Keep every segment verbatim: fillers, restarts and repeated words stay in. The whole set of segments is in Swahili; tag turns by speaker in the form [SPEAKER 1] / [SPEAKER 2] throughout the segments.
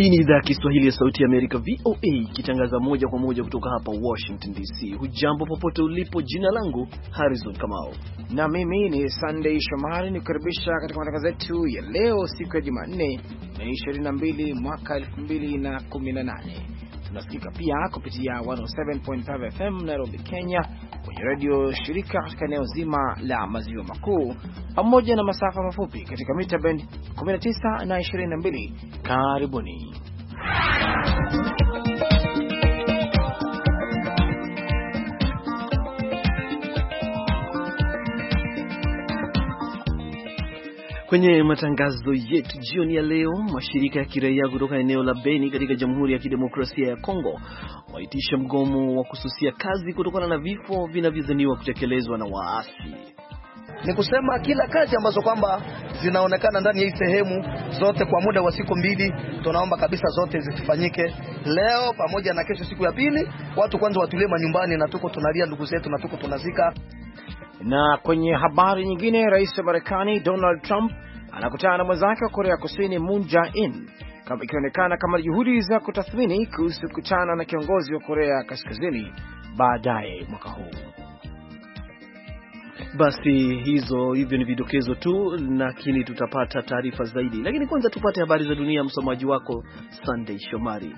[SPEAKER 1] Hii ni idhaa ya Kiswahili ya Sauti ya Amerika, V O A, ikitangaza moja kwa moja kutoka hapa Washington D C. Hujambo popote ulipo, jina langu Harrison Kamau.
[SPEAKER 2] Na mimi ni Sunday Shomari, nikukaribisha katika matangazo yetu ya leo, siku ya Jumanne, Mei ishirini na mbili mwaka elfu mbili na kumi na nane. Tunasikika pia kupitia mia saba nukta tano F M Nairobi, Kenya, kwenye radio shirika katika eneo zima la Maziwa Makuu, pamoja na masafa mafupi katika mita band kumi na tisa na ishirini na mbili. Karibuni.
[SPEAKER 1] Kwenye matangazo yetu jioni ya leo, mashirika ya kiraia kutoka eneo la Beni katika Jamhuri ya Kidemokrasia ya Kongo waitisha mgomo wa kususia kazi kutokana na vifo vinavyodhaniwa kutekelezwa na waasi.
[SPEAKER 3] Ni kusema kila kazi ambazo kwamba zinaonekana ndani ya hii sehemu zote kwa muda wa siku mbili, tunaomba kabisa zote zisifanyike leo pamoja na kesho, siku ya pili. Watu kwanza watulie manyumbani, na tuko tunalia ndugu zetu, na tuko tunazika.
[SPEAKER 2] Na kwenye habari nyingine, rais wa Marekani Donald Trump anakutana na mwenzake wa Korea Kusini Moon Jae-in, kama ikionekana kama juhudi za kutathmini kuhusu kukutana na kiongozi wa Korea Kaskazini baadaye mwaka huu.
[SPEAKER 1] Basi hizo hivyo ni vidokezo tu, lakini tutapata taarifa zaidi. Lakini kwanza tupate habari za dunia, msomaji wako Sunday Shomari.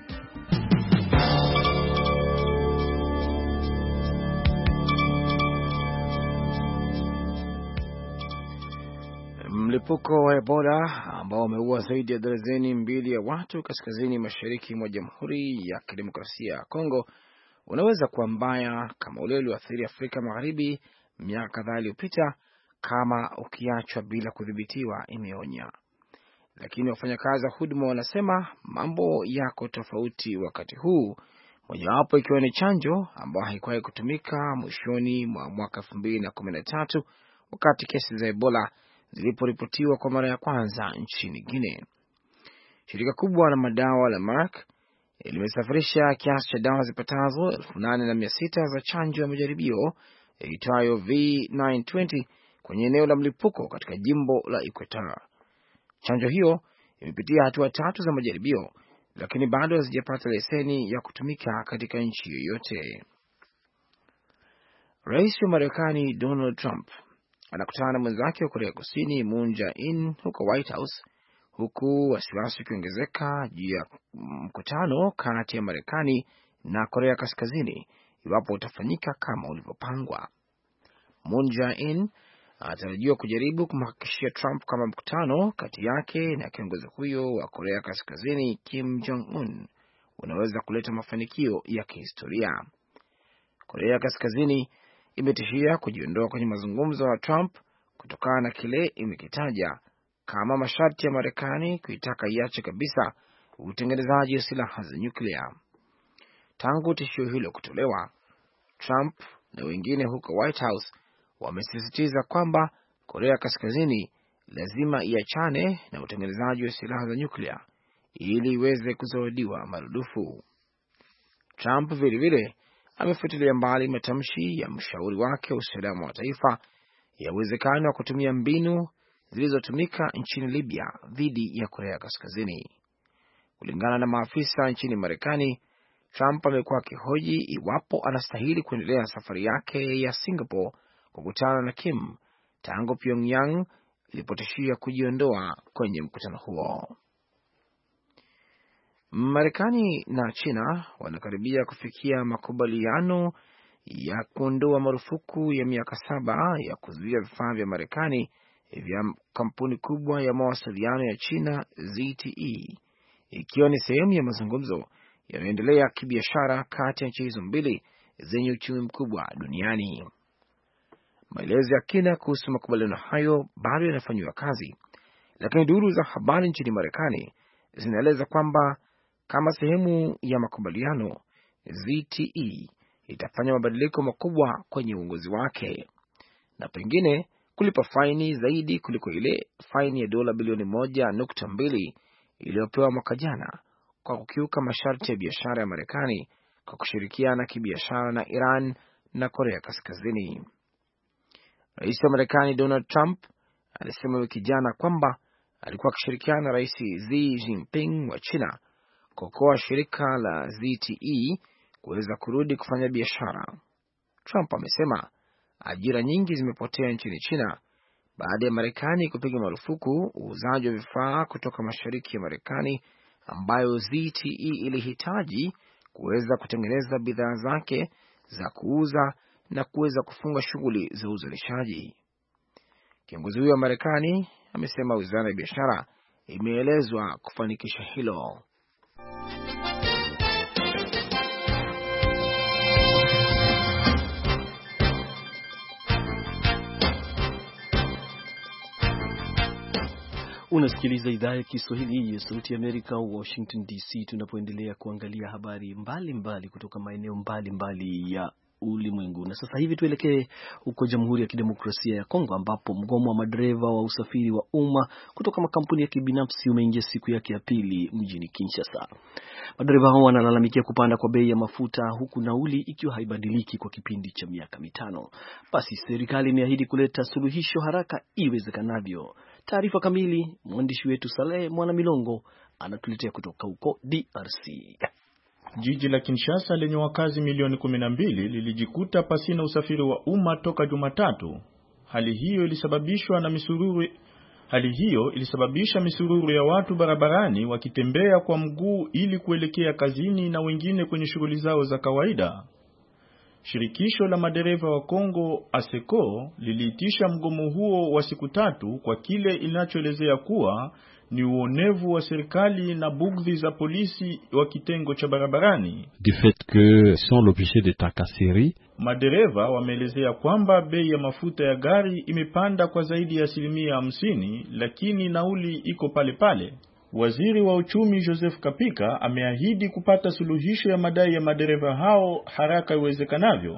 [SPEAKER 2] Mlipuko wa Ebola ambao umeua zaidi ya darzeni mbili ya watu kaskazini mashariki mwa Jamhuri ya Kidemokrasia ya Kongo unaweza kuwa mbaya kama ule ulioathiri Afrika Magharibi miaka kadhaa iliyopita kama ukiachwa bila kudhibitiwa, imeonya. Lakini wafanyakazi wa huduma wanasema mambo yako tofauti wakati huu, mojawapo ikiwa ni chanjo ambayo haikuwahi kutumika mwishoni mwa mwaka elfu mbili na kumi na tatu wakati kesi za Ebola ziliporipotiwa kwa mara ya kwanza nchini Guinea. Shirika kubwa la madawa la Merck limesafirisha kiasi cha dawa zipatazo elfu nane na mia sita za chanjo ya majaribio iitwayo V tisa ishirini kwenye eneo la mlipuko katika jimbo la Equateur. Chanjo hiyo imepitia hatua tatu za majaribio, lakini bado hazijapata leseni ya kutumika katika nchi yoyote. Rais wa Marekani Donald Trump anakutana na mwenzake wa Korea Kusini Moon Jae-in huko White House, huku wasiwasi ukiongezeka juu ya mkutano kati ya Marekani na Korea Kaskazini iwapo utafanyika kama ulivyopangwa. Moon Jae-in anatarajiwa kujaribu kumhakikishia Trump kama mkutano kati yake na kiongozi huyo wa Korea Kaskazini Kim Jong-un unaweza kuleta mafanikio ya kihistoria. Korea Kaskazini imetishia kujiondoa kwenye mazungumzo na Trump kutokana na kile imekitaja kama masharti ya Marekani kuitaka iache kabisa utengenezaji wa silaha za nyuklia. Tangu tishio hilo kutolewa, Trump na wengine huko White House wamesisitiza kwamba Korea Kaskazini lazima iachane na utengenezaji wa silaha za nyuklia ili iweze kuzawadiwa marudufu. Trump vile vile amefutilia mbali matamshi ya mshauri wake wa usalama wa taifa ya uwezekano wa kutumia mbinu zilizotumika nchini Libya dhidi ya Korea Kaskazini. Kulingana na maafisa nchini Marekani, Trump amekuwa akihoji iwapo anastahili kuendelea safari yake ya Singapore kukutana na Kim tangu Pyongyang ilipotishia kujiondoa kwenye mkutano huo. Marekani na China wanakaribia kufikia makubaliano ya kuondoa marufuku ya miaka saba ya kuzuia vifaa vya Marekani vya kampuni kubwa ya mawasiliano ya China Z T E, ikiwa ni sehemu ya mazungumzo yanayoendelea kibiashara kati ya nchi hizo mbili zenye uchumi mkubwa duniani. Maelezo ya kina kuhusu makubaliano hayo bado yanafanywa kazi, lakini duru za habari nchini Marekani zinaeleza kwamba kama sehemu ya makubaliano, Z T E itafanya mabadiliko makubwa kwenye uongozi wake na pengine kulipa faini zaidi kuliko ile faini ya dola bilioni moja nukta mbili iliyopewa mwaka jana kwa kukiuka masharti ya biashara ya Marekani kwa kushirikiana kibiashara na Iran na Korea Kaskazini. Rais wa Marekani Donald Trump alisema wiki jana kwamba alikuwa akishirikiana na Rais Xi Jinping wa China kuokoa shirika la Z T E kuweza kurudi kufanya biashara. Trump amesema ajira nyingi zimepotea nchini China baada ya Marekani kupiga marufuku uuzaji wa vifaa kutoka mashariki ya Marekani ambayo Z T E ilihitaji kuweza kutengeneza bidhaa zake za kuuza na kuweza kufunga shughuli za uzalishaji. Kiongozi huyo wa Marekani amesema wizara ya biashara imeelezwa kufanikisha hilo.
[SPEAKER 1] Unasikiliza idhaa ya Kiswahili ya Sauti ya Amerika, Washington D C, tunapoendelea kuangalia habari mbalimbali mbali kutoka maeneo mbalimbali ya ulimwengu. Na sasa hivi tuelekee huko Jamhuri ya Kidemokrasia ya Kongo ambapo mgomo wa madereva wa usafiri wa umma kutoka makampuni ya kibinafsi umeingia siku yake ya pili mjini Kinshasa. Madereva hao wanalalamikia kupanda kwa bei ya mafuta huku nauli ikiwa haibadiliki kwa kipindi cha miaka mitano. Basi serikali imeahidi kuleta suluhisho haraka iwezekanavyo. Taarifa kamili mwandishi wetu Saleh Mwanamilongo anatuletea kutoka huko D R C.
[SPEAKER 4] Jiji la Kinshasa lenye wakazi milioni kumi na mbili lilijikuta pasina usafiri wa umma toka Jumatatu. Hali hiyo ilisababishwa na misururu Hali hiyo ilisababisha misururu ya watu barabarani wakitembea kwa mguu ili kuelekea kazini na wengine kwenye shughuli zao za kawaida. Shirikisho la madereva wa Kongo ASECO liliitisha mgomo huo wa siku tatu kwa kile inachoelezea kuwa ni uonevu wa serikali na bugdhi za polisi wa kitengo cha barabarani.
[SPEAKER 5] Du fait que sont l'objet de tracasserie.
[SPEAKER 4] Madereva wameelezea kwamba bei ya mafuta ya gari imepanda kwa zaidi ya asilimia hamsini, lakini nauli iko pale pale. Waziri wa uchumi Joseph Kapika ameahidi kupata suluhisho ya madai ya madereva hao haraka iwezekanavyo,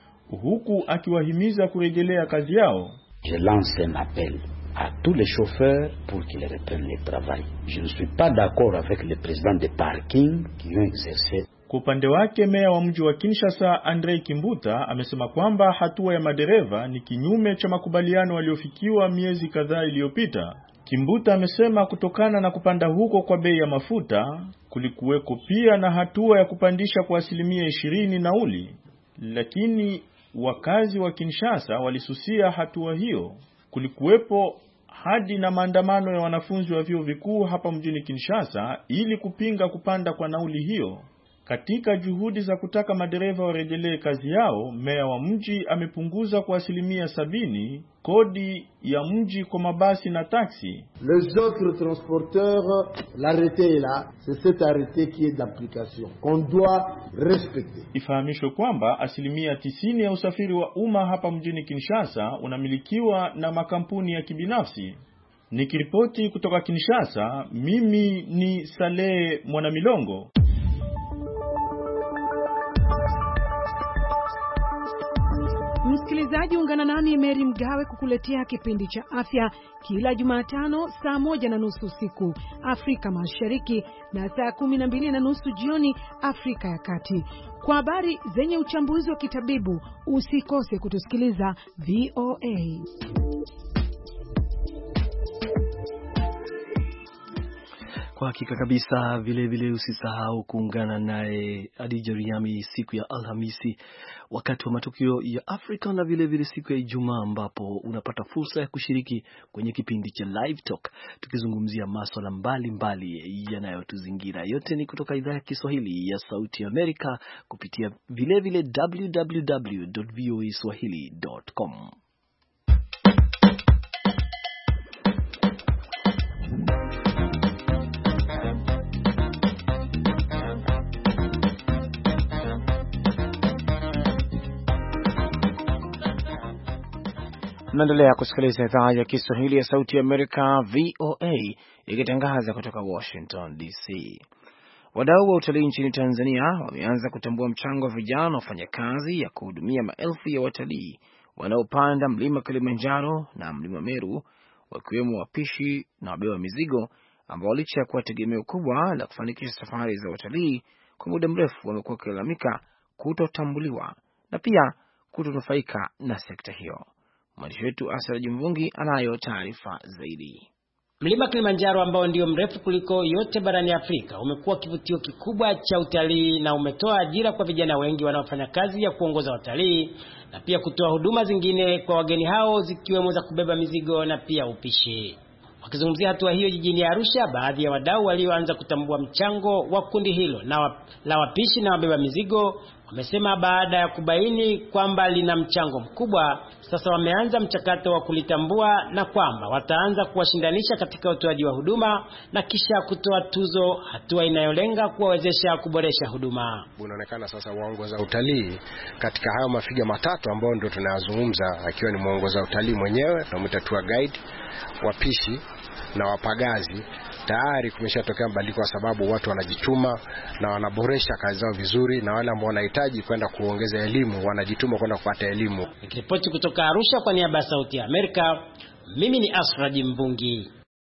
[SPEAKER 4] huku akiwahimiza kurejelea kazi yao.
[SPEAKER 6] Je lance un appel à tous les chauffeurs pour qu'ils reprennent le travail. Je ne suis pas d'accord avec les présidents de parking qui ont exercé.
[SPEAKER 4] Kwa upande wake, meya wa mji wa Kinshasa Andrei Kimbuta amesema kwamba hatua ya madereva ni kinyume cha makubaliano waliofikiwa miezi kadhaa iliyopita. Kimbuta amesema kutokana na kupanda huko kwa bei ya mafuta, kulikuweko pia na hatua ya kupandisha kwa asilimia ishirini nauli. Lakini wakazi wa Kinshasa walisusia hatua hiyo. Kulikuwepo hadi na maandamano ya wanafunzi wa vyuo vikuu hapa mjini Kinshasa ili kupinga kupanda kwa nauli hiyo. Katika juhudi za kutaka madereva warejelee kazi yao, meya wa mji amepunguza kwa asilimia sabini kodi ya mji kwa mabasi na taksi.
[SPEAKER 7] Les autres transporteurs, l'arrêté est là, c'est cet arrêté qui est d'application, qu'on doit respecter.
[SPEAKER 4] Ifahamishwe kwamba asilimia tisini ya usafiri wa umma hapa mjini Kinshasa unamilikiwa na makampuni ya kibinafsi. Nikiripoti kutoka Kinshasa, mimi ni Saleh Mwanamilongo.
[SPEAKER 8] Msikilizaji, ungana nami Mary Mgawe kukuletea kipindi cha afya kila Jumatano saa moja na nusu usiku Afrika Mashariki na saa kumi na mbili na nusu jioni Afrika ya Kati. Kwa habari zenye uchambuzi wa kitabibu, usikose kutusikiliza V O A.
[SPEAKER 1] Kwa hakika kabisa, vile vile usisahau kuungana naye Adija Riami siku ya Alhamisi wakati wa matukio ya Afrika na vile vile siku ya Ijumaa ambapo unapata fursa ya kushiriki kwenye kipindi cha Live Talk tukizungumzia masuala mbalimbali yanayotuzingira. Yote ni kutoka idhaa ya Kiswahili ya Sauti ya Amerika kupitia vile vile w w w dot voa swahili dot com.
[SPEAKER 2] Naendelea kusikiliza idhaa ya Kiswahili ya Sauti ya Amerika V O A ikitangaza kutoka Washington D C. Wadau wa utalii nchini Tanzania wameanza kutambua mchango wa vijana na wafanyakazi ya kuhudumia maelfu ya watalii wanaopanda mlima Kilimanjaro na mlima Meru, wakiwemo wapishi na wabeba mizigo ambao licha ya kuwa tegemeo kubwa la kufanikisha safari za watalii kwa muda mrefu wamekuwa wakilalamika kutotambuliwa na pia kutonufaika na sekta hiyo. Mwandishi wetu Asra Jimvungi anayo taarifa zaidi.
[SPEAKER 9] Mlima Kilimanjaro ambao ndio mrefu kuliko yote barani Afrika umekuwa kivutio kikubwa cha utalii na umetoa ajira kwa vijana wengi wanaofanya kazi ya kuongoza watalii na pia kutoa huduma zingine kwa wageni hao zikiwemo za kubeba mizigo na pia upishi. Wakizungumzia hatua hiyo jijini Arusha, baadhi ya wadau walioanza kutambua mchango wa kundi hilo na wap, la wapishi na wabeba mizigo wamesema baada ya kubaini kwamba lina mchango mkubwa, sasa wameanza mchakato wa kulitambua na kwamba wataanza kuwashindanisha katika utoaji wa huduma na kisha kutoa tuzo, hatua inayolenga kuwawezesha kuboresha huduma.
[SPEAKER 10] Unaonekana sasa waongoza utalii katika hayo mafiga matatu ambao ndio tunayazungumza, akiwa ni muongoza utalii mwenyewe, tunamwita tour guide, wapishi na wapagazi. Tayari kumeshatokea mabadiliko kwa sababu watu wanajituma na wanaboresha kazi zao vizuri, na wale ambao wanahitaji kwenda kuongeza elimu wanajituma kwenda kupata elimu.
[SPEAKER 9] Nikiripoti kutoka Arusha kwa niaba ya Sauti ya Amerika, mimi ni Asraji Mbungi.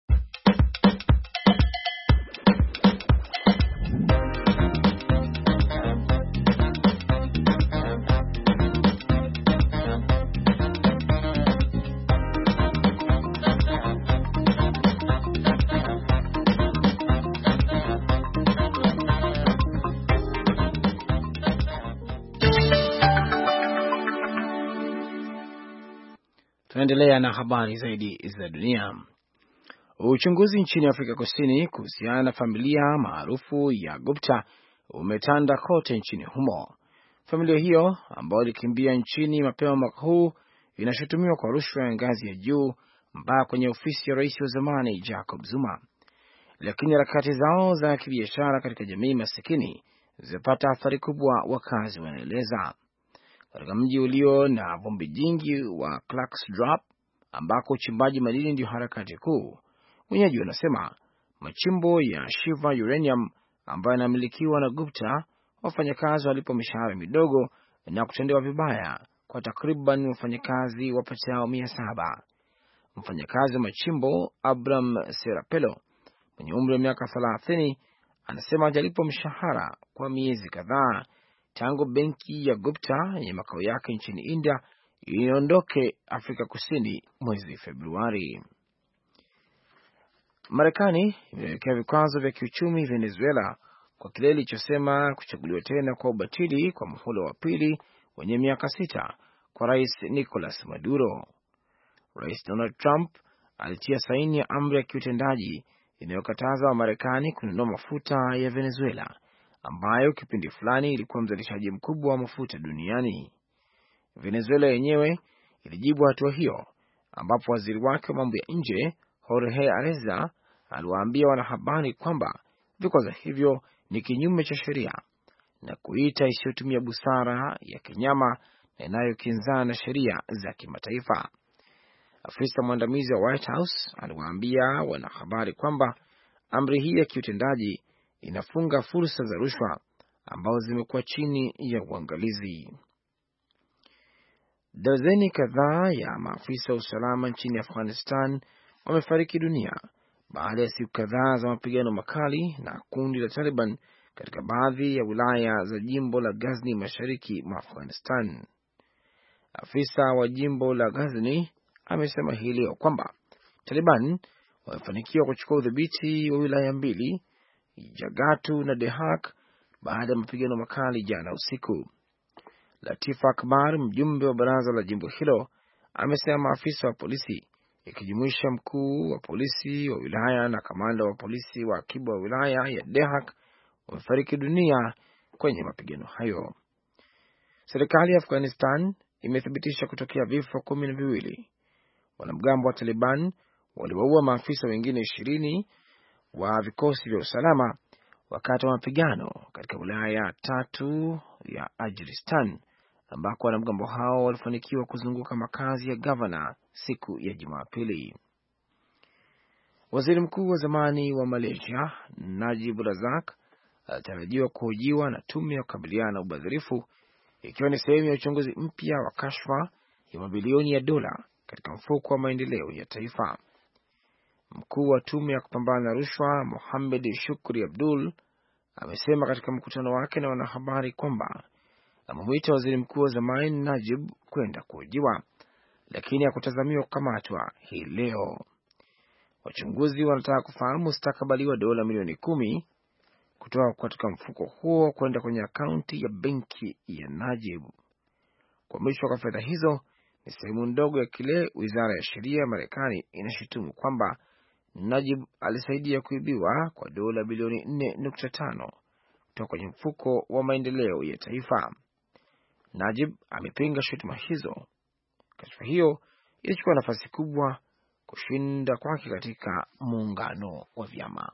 [SPEAKER 2] Tunaendelea na habari zaidi za dunia. Uchunguzi nchini Afrika Kusini kuhusiana na familia maarufu ya Gupta umetanda kote nchini humo. Familia hiyo ambayo ilikimbia nchini mapema mwaka huu inashutumiwa kwa rushwa ya ngazi ya juu mpaka kwenye ofisi ya rais wa zamani Jacob Zuma. Lakini harakati zao za kibiashara katika jamii masikini zimepata athari kubwa, wakazi wanaeleza. Katika mji ulio na vumbi jingi wa Klerksdorp ambako uchimbaji madini ndio harakati kuu, wenyeji wanasema machimbo ya Shiva Uranium ambayo yanamilikiwa na Gupta, wafanyakazi walipo mishahara midogo na kutendewa vibaya kwa takriban wafanyakazi wapatao mia saba. Mfanyakazi wa machimbo Abram Serapelo mwenye umri wa miaka thelathini anasema hajalipo mshahara kwa miezi kadhaa tangu benki ya Gupta yenye makao yake nchini India iondoke Afrika Kusini mwezi Februari. Marekani imewekea vikwazo vya kiuchumi Venezuela kwa kile ilichosema kuchaguliwa tena kwa ubatili kwa muhula wa pili wenye miaka sita kwa Rais Nicolas Maduro. Rais Donald Trump alitia saini ya amri ya kiutendaji inayokataza wa Marekani kununua mafuta ya Venezuela ambayo kipindi fulani ilikuwa mzalishaji mkubwa wa mafuta duniani. Venezuela yenyewe ilijibu hatua hiyo, ambapo waziri wake wa mambo ya nje Jorge Areza aliwaambia wanahabari kwamba vikwazo hivyo ni kinyume cha sheria na kuita isiyotumia busara ya kinyama na inayokinzana na sheria za kimataifa. Afisa mwandamizi wa White House aliwaambia wanahabari kwamba amri hii ya kiutendaji inafunga fursa za rushwa ambazo zimekuwa chini ya uangalizi. Dazeni kadhaa ya maafisa wa usalama nchini Afghanistan wamefariki dunia baada ya siku kadhaa za mapigano makali na kundi la Taliban katika baadhi ya wilaya za jimbo la Ghazni mashariki mwa Afghanistan. Afisa wa jimbo la Ghazni amesema hii leo kwamba Taliban wamefanikiwa kuchukua udhibiti wa wilaya mbili, Jagatu na Dehak, baada ya mapigano makali jana usiku. Latif Akbar, mjumbe wa baraza la jimbo hilo, amesema maafisa wa polisi ikijumuisha mkuu wa polisi wa wilaya na kamanda wa polisi wa akiba wa wilaya ya Dehak wamefariki dunia kwenye mapigano hayo. Serikali ya Afghanistan imethibitisha kutokea vifo kumi na viwili. Wanamgambo wa Taliban waliwaua maafisa wengine ishirini wa vikosi vya usalama wakati wa mapigano katika wilaya tatu ya Ajiristan ambako wanamgambo hao walifanikiwa kuzunguka makazi ya gavana siku ya Jumapili. Waziri mkuu wa zamani wa Malaysia Najib Razak alitarajiwa kuhojiwa na tume ya kukabiliana na ubadhirifu ikiwa ni sehemu ya uchunguzi mpya wa kashfa ya mabilioni ya dola katika mfuko wa maendeleo ya taifa. Mkuu wa tume ya kupambana na rushwa Mohamed Shukri Abdul amesema katika mkutano wake na wanahabari kwamba amemwita waziri mkuu wa zamani Najib kwenda kuhojiwa, lakini hakutazamiwa kukamatwa hii leo. Wachunguzi wanataka kufahamu mustakabali wa dola milioni kumi kutoka katika mfuko huo kwenda kwenye akaunti ya benki ya Najib. Kuhamishwa kwa fedha hizo ni sehemu ndogo ya kile Wizara ya Sheria ya Marekani inashutumu kwamba Najib alisaidia kuibiwa kwa dola bilioni nne nukta tano kutoka kwenye mfuko wa maendeleo ya taifa. Najib amepinga shutuma hizo. Kashfa hiyo ilichukua nafasi kubwa kushinda kwake katika muungano wa vyama.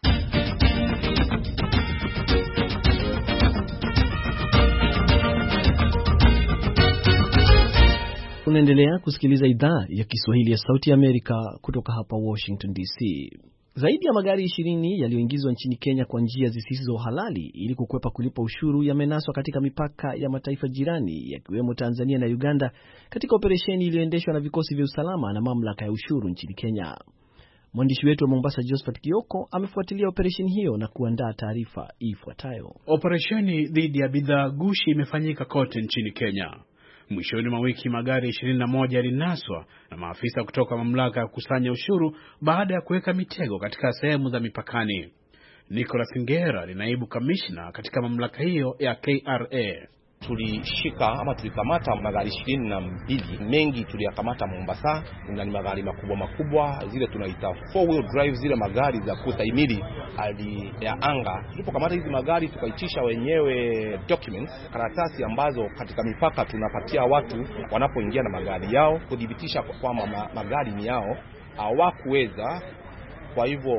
[SPEAKER 1] Unaendelea kusikiliza idhaa ya Kiswahili ya Sauti ya Amerika kutoka hapa Washington D C. Zaidi ya magari ishirini yaliyoingizwa nchini Kenya kwa njia zisizo halali ili kukwepa kulipa ushuru yamenaswa katika mipaka ya mataifa jirani yakiwemo Tanzania na Uganda katika operesheni iliyoendeshwa na vikosi vya usalama na mamlaka ya ushuru nchini Kenya. Mwandishi wetu wa Mombasa Josephat Kioko amefuatilia operesheni hiyo na kuandaa taarifa ifuatayo.
[SPEAKER 11] Operesheni dhidi ya bidhaa gushi imefanyika kote nchini Kenya. Mwishoni mwa wiki magari ishirini na moja yalinaswa na maafisa kutoka mamlaka ya kukusanya ushuru baada ya kuweka mitego katika sehemu za mipakani. Nicholas Ngera ni naibu kamishna katika mamlaka hiyo ya K R A.
[SPEAKER 12] Tulishika ama tulikamata magari ishirini na mbili, mengi tuliyakamata Mombasa, na ni magari makubwa makubwa, zile tunaita four wheel drive, zile magari za kustahimili hali ya anga. Tulipokamata hizi magari tukaitisha wenyewe documents, karatasi ambazo katika mipaka tunapatia watu wanapoingia na magari yao kudhibitisha kwamba magari ni yao. Hawakuweza, kwa hivyo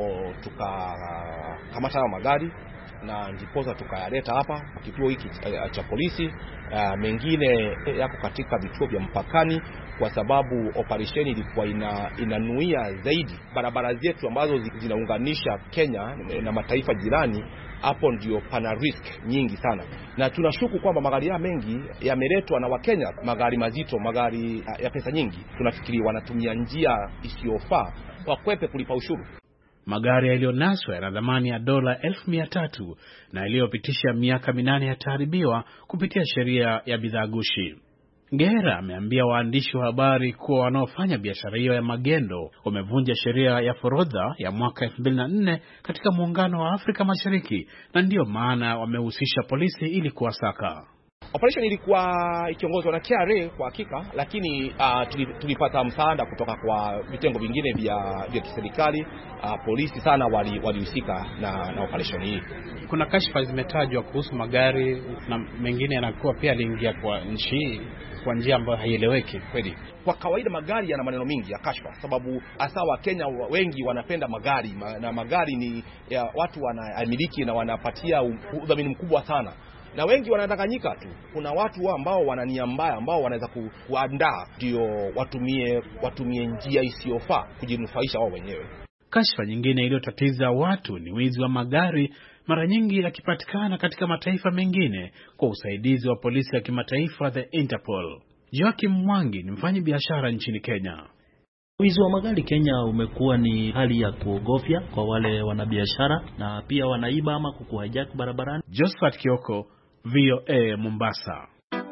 [SPEAKER 12] tukakamata magari na ndiposa tukayaleta hapa kituo hiki cha polisi. Uh, mengine yako katika vituo vya mpakani kwa sababu operation ilikuwa ina, inanuia zaidi barabara zetu ambazo zinaunganisha Kenya na mataifa jirani. Hapo ndio pana risk nyingi sana, na tunashuku kwamba magari ya mengi yameletwa na Wakenya, magari mazito, magari ya pesa nyingi. Tunafikiri wanatumia njia isiyofaa wakwepe kulipa ushuru.
[SPEAKER 11] Magari yaliyonaswa yana thamani ya dola elfu mia tatu na yaliyopitisha miaka minane yataharibiwa kupitia sheria ya bidhaa gushi. Ngera ameambia waandishi wa habari kuwa wanaofanya biashara hiyo ya magendo wamevunja sheria ya forodha ya mwaka elfu mbili na nne katika muungano wa Afrika Mashariki, na ndiyo maana wamehusisha polisi ili kuwasaka.
[SPEAKER 12] Operation ilikuwa ikiongozwa na K R A kwa hakika, lakini uh, tulipata msaada kutoka kwa vitengo vingine vya vya kiserikali. Uh, polisi sana walihusika wali na, na operation hii.
[SPEAKER 11] Kuna kashfa zimetajwa kuhusu magari na mengine yanakuwa pia aliingia kwa nchi kwa njia ambayo haieleweki kweli.
[SPEAKER 12] Kwa kawaida magari yana maneno mingi ya kashfa, sababu hasa wa Kenya wengi wanapenda magari, na magari ni ya watu wanamiliki na wanapatia udhamini mkubwa sana. Na wengi wanadanganyika tu. Kuna watu ambao wana nia mbaya ambao wanaweza kuandaa ndio watumie watumie njia isiyofaa kujinufaisha wao wenyewe.
[SPEAKER 11] Kashfa nyingine iliyotatiza watu ni wizi wa magari, mara nyingi yakipatikana katika mataifa mengine kwa usaidizi wa polisi ya kimataifa the Interpol. Joakim Mwangi ni mfanyi biashara nchini Kenya.
[SPEAKER 13] Wizi wa magari Kenya umekuwa ni hali ya kuogofya kwa wale wanabiashara, na pia wanaiba ama kukuhijack barabarani.
[SPEAKER 11] Josephat Kioko, V O A Mombasa.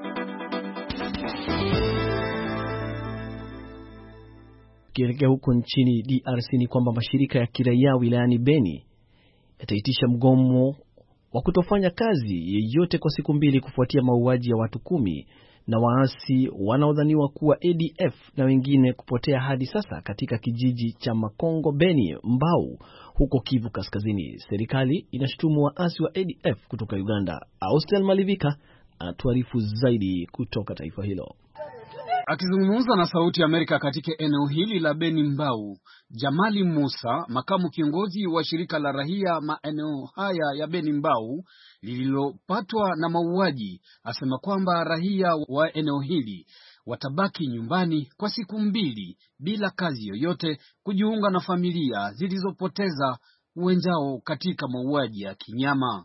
[SPEAKER 1] Kielekea huko nchini D R C ni kwamba mashirika ya kiraia wilayani Beni yataitisha mgomo wa kutofanya kazi yeyote kwa siku mbili kufuatia mauaji ya watu kumi na waasi wanaodhaniwa kuwa A D F na wengine kupotea hadi sasa katika kijiji cha Makongo Beni Mbau huko Kivu Kaskazini. Serikali inashutumu waasi wa A D F kutoka Uganda. Austel Malivika anatuarifu zaidi kutoka taifa hilo.
[SPEAKER 14] Akizungumza na Sauti ya Amerika katika eneo hili la Beni Mbau, Jamali Musa, makamu kiongozi wa shirika la raia maeneo haya ya Beni Mbau lililopatwa na mauaji, asema kwamba raia wa eneo hili watabaki nyumbani kwa siku mbili bila kazi yoyote, kujiunga na familia zilizopoteza wenzao katika mauaji ya kinyama.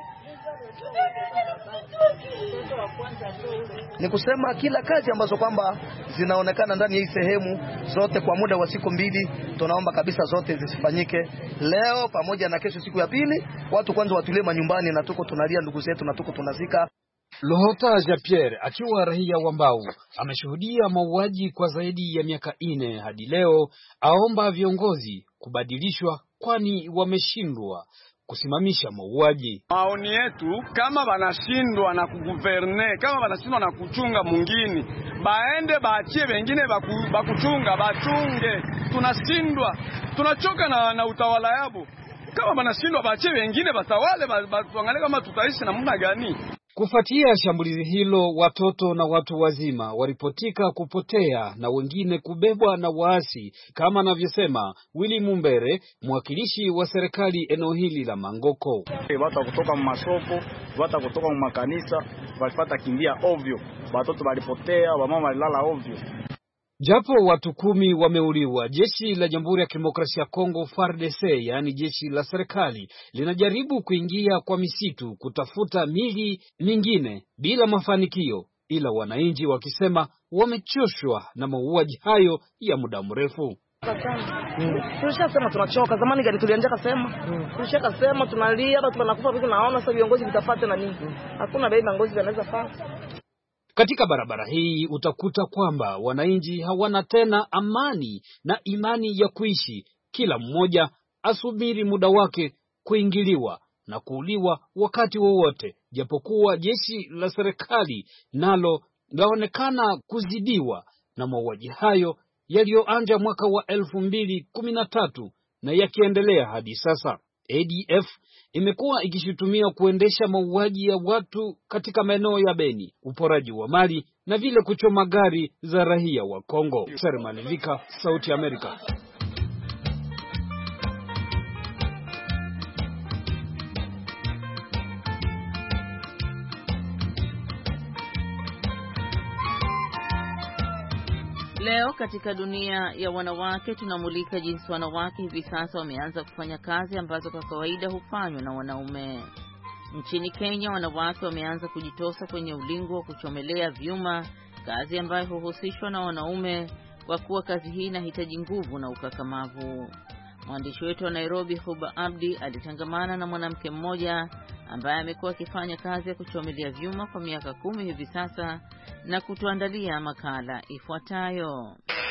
[SPEAKER 3] Ni kusema kila kazi ambazo kwamba zinaonekana ndani ya hii sehemu zote kwa muda wa siku mbili, tunaomba kabisa zote zisifanyike leo pamoja na kesho siku ya pili. Watu kwanza watulie manyumbani, na tuko tunalia ndugu zetu na tuko tunazika.
[SPEAKER 14] Lohota Jean Pierre akiwa raia wa Mbau ameshuhudia mauaji kwa zaidi ya miaka ine hadi leo, aomba viongozi kubadilishwa, kwani wameshindwa kusimamisha mauaji.
[SPEAKER 15] Maoni yetu, kama wanashindwa na kuguverne, kama wanashindwa na kuchunga mungini, baende baachie wengine baku, bakuchunga, bachunge. Tunashindwa, tunachoka na, na utawala yabo. Kama wanashindwa baachie wengine batawale, tuangalie kama tutaishi na namna gani.
[SPEAKER 14] Kufuatia shambulizi hilo, watoto na watu wazima waripotika kupotea na wengine kubebwa na waasi, kama anavyosema Willy Mumbere, mwakilishi wa serikali eneo hili la Mangoko.
[SPEAKER 16] Watu kutoka masoko, watu kutoka makanisa, walipata kimbia ovyo. Watoto walipotea, wamama walilala ovyo.
[SPEAKER 14] Japo watu kumi wameuliwa, jeshi la Jamhuri ya Kidemokrasia ya Kongo F A R D C, yaani jeshi la serikali, linajaribu kuingia kwa misitu kutafuta mili mingine bila mafanikio, ila wananchi wakisema wamechoshwa na mauaji hayo ya muda mrefu.
[SPEAKER 17] Tulishasema tunachoka, zamani gari tulianza kusema. Tulishaka sema tunalia, watu wanakufa vipi, naona sasa viongozi vitapata na nini? Hakuna bei viongozi wanaweza fanya.
[SPEAKER 14] Katika barabara hii utakuta kwamba wananchi hawana tena amani na imani ya kuishi. Kila mmoja asubiri muda wake kuingiliwa na kuuliwa wakati wowote, japokuwa jeshi la serikali nalo laonekana kuzidiwa na mauaji hayo yaliyoanza mwaka wa elfu mbili kumi na tatu na yakiendelea hadi sasa. A D F imekuwa ikishutumia kuendesha mauaji ya watu katika maeneo ya Beni, uporaji wa mali na vile kuchoma gari za raia wa Kongo. Sere Malivika, Sauti Amerika.
[SPEAKER 18] Leo katika dunia ya wanawake tunamulika jinsi wanawake hivi sasa wameanza kufanya kazi ambazo kwa kawaida hufanywa na wanaume. Nchini Kenya wanawake wameanza kujitosa kwenye ulingo wa kuchomelea vyuma, kazi ambayo huhusishwa na wanaume kwa kuwa kazi hii inahitaji nguvu na ukakamavu. Mwandishi wetu wa Nairobi Huba Abdi alitangamana na mwanamke mmoja ambaye amekuwa akifanya kazi ya kuchomelea vyuma kwa miaka kumi hivi sasa na kutuandalia makala ifuatayo.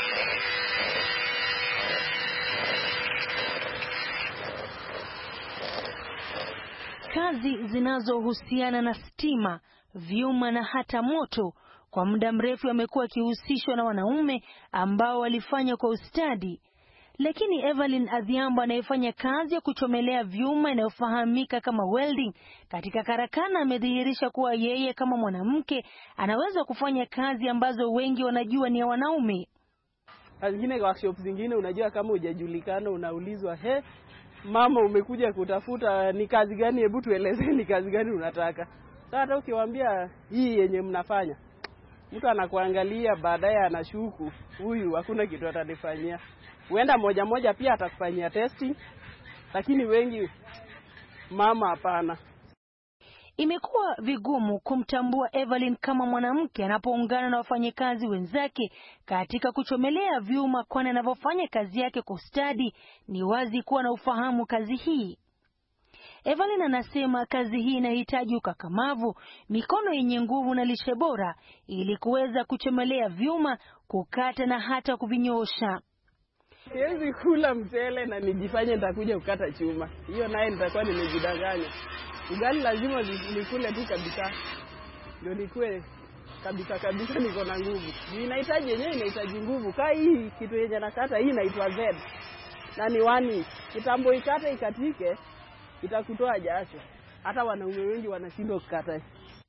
[SPEAKER 19] Kazi zinazohusiana na stima, vyuma na hata moto kwa muda mrefu yamekuwa yakihusishwa na wanaume ambao walifanya kwa ustadi. Lakini Evelyn Adhiambo anayefanya kazi ya kuchomelea vyuma inayofahamika kama welding katika karakana amedhihirisha kuwa yeye kama mwanamke anaweza kufanya kazi ambazo wengi wanajua ni ya wanaume.
[SPEAKER 20] Zingine workshop zingine unajua kama hujajulikana unaulizwa, he mama umekuja kutafuta ni kazi gani, hebu tueleze ni kazi gani unataka. Sasa hata ukiwaambia hii yenye mnafanya, mtu anakuangalia baadaye anashuku huyu hakuna kitu atanifanyia. Huenda moja moja pia atakufanyia testing, lakini wengi mama hapana.
[SPEAKER 19] Imekuwa vigumu kumtambua Evelyn kama mwanamke anapoungana na wafanyakazi wenzake katika kuchomelea vyuma, kwani anavyofanya kazi yake kwa ustadi ni wazi kuwa na ufahamu kazi hii. Evelyn anasema kazi hii inahitaji ukakamavu, mikono yenye nguvu na lishe bora ili kuweza kuchomelea vyuma, kukata na hata kuvinyoosha.
[SPEAKER 20] Siwezi kula mchele na nijifanye nitakuja kukata chuma. Hiyo naye nitakuwa nimejidanganya. Ugali lazima nikule tu kabisa. Ndio nikue kabisa kabisa niko na nguvu. Inahitaji yenyewe inahitaji nguvu. Kaa hii kitu yenye nakata hii inaitwa Z. Na ni wani. Kitambo ikate ikatike itakutoa jasho. Hata wanaume wengi wanashindwa kukata.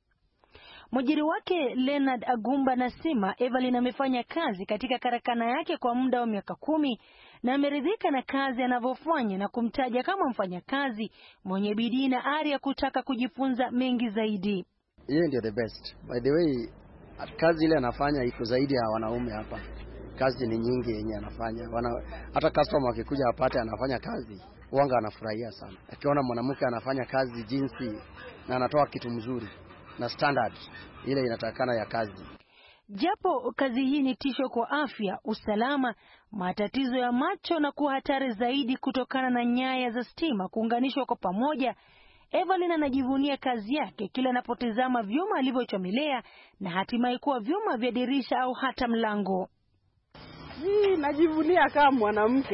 [SPEAKER 19] Mwajiri wake Leonard Agumba nasema Evelyn amefanya kazi katika karakana yake kwa muda wa miaka kumi na ameridhika na kazi anavyofanya na kumtaja kama mfanyakazi mwenye bidii na ari ya kutaka kujifunza mengi zaidi.
[SPEAKER 21] Yeye ndio the best. By the way, kazi ile anafanya iko zaidi ya wanaume hapa. Kazi ni nyingi yenye anafanya. Wana, hata customer akikuja apate anafanya kazi, wanga anafurahia sana. Akiona mwanamke anafanya kazi jinsi na anatoa kitu mzuri na standard ile inatakana ya kazi.
[SPEAKER 19] Japo kazi hii ni tisho kwa afya, usalama, matatizo ya macho na kuwa hatari zaidi kutokana na nyaya za stima kuunganishwa kwa pamoja, Evelyn anajivunia kazi yake kila anapotazama vyuma alivyochomelea na hatimaye kuwa vyuma vya dirisha au hata mlango.
[SPEAKER 20] Hii najivunia kama mwanamke.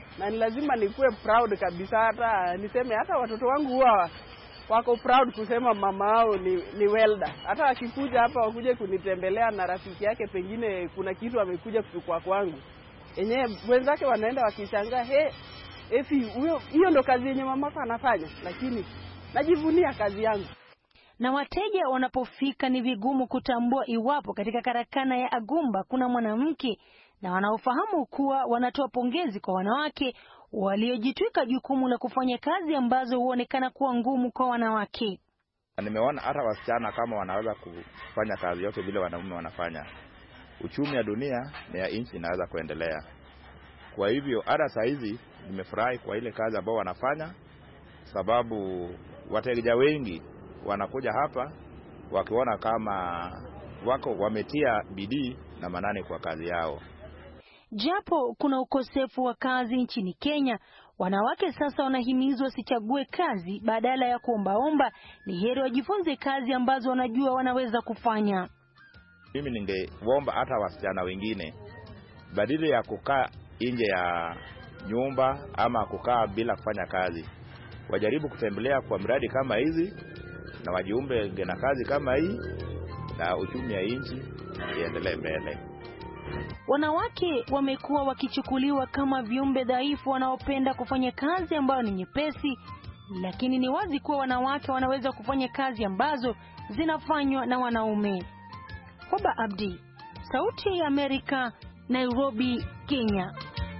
[SPEAKER 20] na ni lazima nikuwe proud kabisa, hata niseme hata watoto wangu huwa wako proud kusema mama wao ni, ni welder. Hata akikuja hapa wakuje kunitembelea na rafiki yake pengine kuna kitu amekuja kuchukua kwangu, yenyewe wenzake wanaenda wakishangaa, he Efi huyo, hiyo ndo kazi yenye mamako anafanya, lakini najivunia kazi yangu.
[SPEAKER 19] Na wateja wanapofika ni vigumu kutambua iwapo katika karakana ya Agumba kuna mwanamke, na wanaofahamu kuwa wanatoa pongezi kwa wanawake waliojitwika jukumu la kufanya kazi ambazo huonekana kuwa ngumu kwa wanawake.
[SPEAKER 5] Nimeona hata wasichana kama wanaweza kufanya kazi yote vile wanaume wanafanya. Uchumi ya dunia na ya nchi inaweza kuendelea. Kwa hivyo hata saa hizi nimefurahi kwa ile kazi ambao wanafanya, sababu wateja wengi wanakuja hapa wakiona kama wako wametia bidii na manane kwa kazi yao.
[SPEAKER 19] Japo kuna ukosefu wa kazi nchini Kenya, wanawake sasa wanahimizwa wasichague kazi badala ya kuombaomba. Ni heri wajifunze kazi ambazo wanajua wanaweza kufanya.
[SPEAKER 5] Mimi ningeomba hata wasichana wengine badala ya kukaa nje ya nyumba ama kukaa bila kufanya kazi, wajaribu kutembelea kwa mradi kama hizi na wajiumbe na kazi kama hii, na uchumi ya nchi iendelee mbele.
[SPEAKER 19] Wanawake wamekuwa wakichukuliwa kama viumbe dhaifu wanaopenda kufanya kazi ambayo ni nyepesi, lakini ni wazi kuwa wanawake wanaweza kufanya kazi ambazo zinafanywa na wanaume. Hoba Abdi, Sauti ya Amerika, Nairobi, Kenya.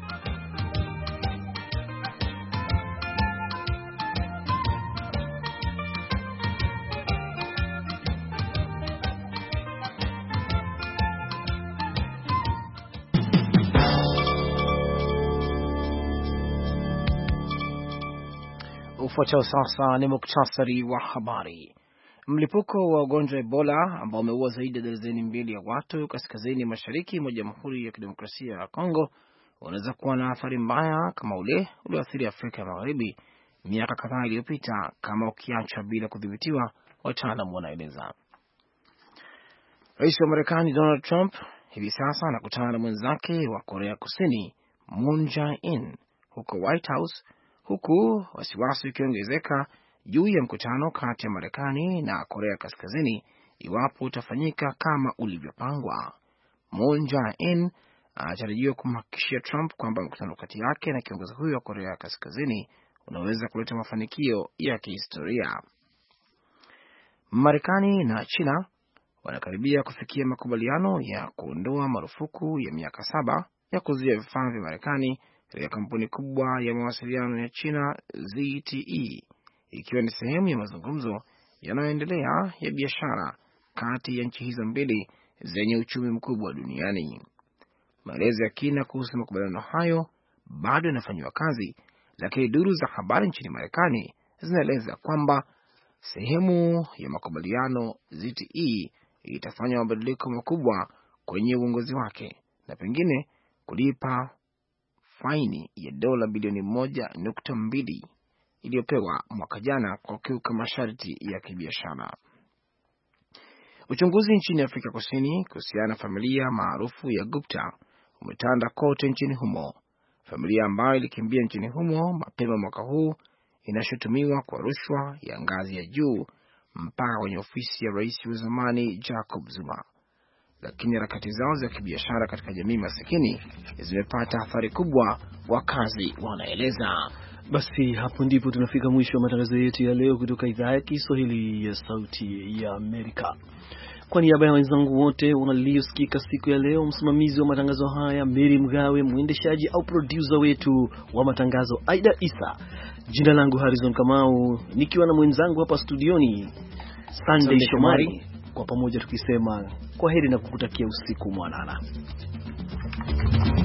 [SPEAKER 2] Ufuatao sasa ni muktasari wa habari. Mlipuko wa ugonjwa wa Ebola ambao umeua zaidi ya darzeni mbili ya watu kaskazini mashariki mwa Jamhuri ya Kidemokrasia ya Kongo unaweza kuwa na athari mbaya kama ule ulioathiri Afrika ya Magharibi miaka kadhaa iliyopita kama ukiachwa bila kudhibitiwa, wataalamu wanaeleza. Rais wa Marekani Donald Trump hivi sasa anakutana na mwenzake wa Korea Kusini Moon Jae-in huko White House, huku wasiwasi ukiongezeka juu ya mkutano kati ya Marekani na Korea Kaskazini iwapo utafanyika kama ulivyopangwa. Moon Jae-in anatarajiwa kumhakikishia Trump kwamba mkutano kati yake na kiongozi huyo wa Korea Kaskazini unaweza kuleta mafanikio ya kihistoria. Marekani na China wanakaribia kufikia makubaliano ya kuondoa marufuku ya miaka saba ya kuzuia vifaa vya Marekani katika kampuni kubwa ya mawasiliano ya China Z T E, ikiwa ni sehemu ya mazungumzo yanayoendelea ya biashara kati ya nchi hizo mbili zenye uchumi mkubwa duniani. Maelezo ya kina kuhusu makubaliano hayo bado yanafanywa kazi, lakini duru za habari nchini Marekani zinaeleza kwamba sehemu ya makubaliano Z T E itafanya mabadiliko makubwa kwenye uongozi wake na pengine kulipa faini ya dola bilioni moja nukta mbili iliyopewa mwaka jana kwa kukiuka masharti ya kibiashara. Uchunguzi nchini Afrika Kusini kuhusiana na familia maarufu ya Gupta umetanda kote nchini humo. Familia ambayo ilikimbia nchini humo mapema mwaka huu inashutumiwa kwa rushwa ya ngazi ya juu mpaka kwenye ofisi ya rais wa zamani Jacob Zuma. Lakini harakati zao za kibiashara katika jamii masikini zimepata athari kubwa, wakazi wanaeleza.
[SPEAKER 1] Basi hapo ndipo tunafika mwisho wa matangazo yetu ya leo kutoka idhaa ya Kiswahili ya Sauti ya Amerika. Kwa niaba ya wenzangu wote waliosikia siku ya leo, msimamizi wa matangazo haya Mary Mgawe, mwendeshaji au producer wetu wa matangazo Aida Isa, jina langu Harrison Kamau nikiwa na mwenzangu hapa studioni Sunday Shomari, kwa pamoja tukisema kwaheri na kukutakia usiku mwanana.